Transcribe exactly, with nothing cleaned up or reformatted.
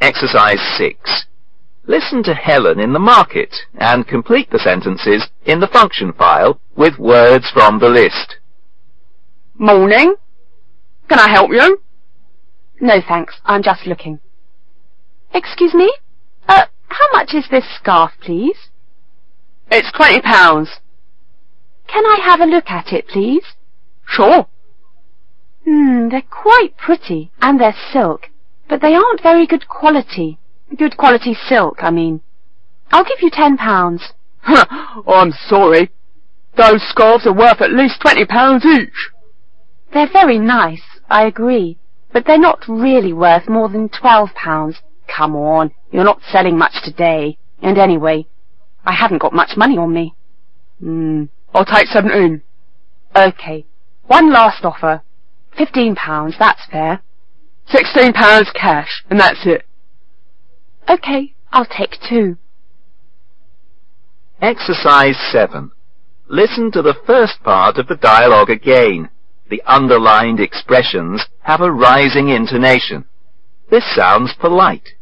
Exercise six. Listen to Helen in the market and complete the sentences in the function file with words from the list. Morning. Can I help you? No, thanks. I'm just looking. Excuse me? Uh, how much is this scarf, please? It's twenty pounds. Can I have a look at it, please? Sure. Hmm, they're quite pretty, and they're silk, but they aren't very good quality. Good quality silk, I mean. I'll give you ten pounds. Oh, I'm sorry. Those scarves are worth at least twenty pounds each. They're very nice, I agree, but they're not really worth more than twelve pounds. Come on, you're not selling much today. And anyway, I haven't got much money on me. Hmm, I'll take seventeen. Okay, one last offer. Fifteen pounds, that's fair. Sixteen pounds cash, and that's it. Okay, I'll take two. Exercise seven. Listen to the first part of the dialogue again. The underlined expressions have a rising intonation. This sounds polite.